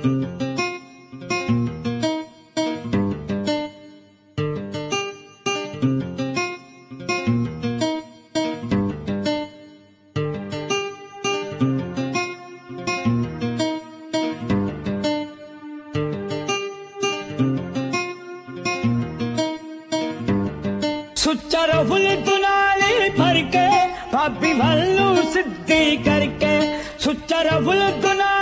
सुच्चा रफुल दुनाली भर के भाभी भल्लू सिद्धि करके सुच्चा रफुल दुना